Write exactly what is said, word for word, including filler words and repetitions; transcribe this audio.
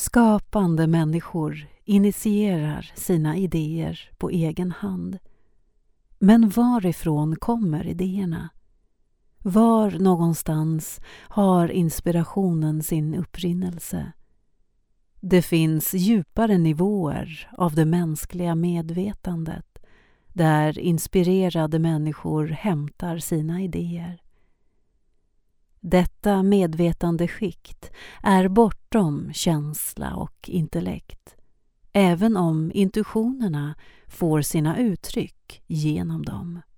Skapande människor initierar sina idéer på egen hand. Men varifrån kommer idéerna? Var någonstans har inspirationen sin upprinnelse? Det finns djupare nivåer av det mänskliga medvetandet där inspirerade människor hämtar sina idéer. Detta medvetande skikt är bortom känsla och intellekt, även om intuitionerna får sina uttryck genom dem.